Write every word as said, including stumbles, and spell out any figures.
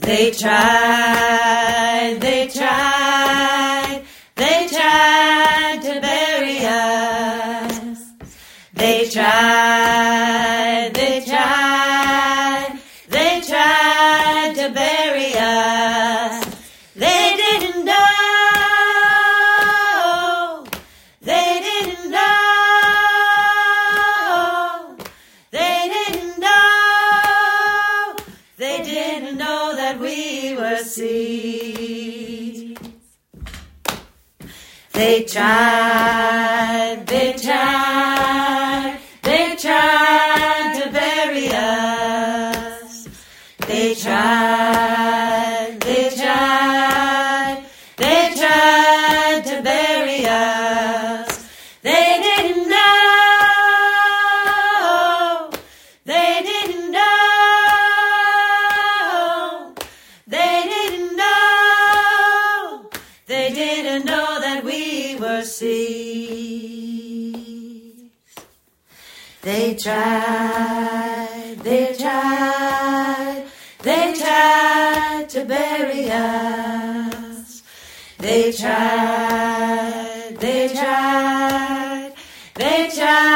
They tried, they tried, they tried to bury us. They tried, they tried, they tried to bury us. They didn't know, they didn't know, they didn't know, they didn't know that we were seeds. They tried, they tried, they tried to bury us. They tried, they tried, they tried to bury us. They didn't know, they didn't know, they didn't know, they didn't know that we were seeds. They tried, they tried, they tried to bury us. They tried, they tried, they tried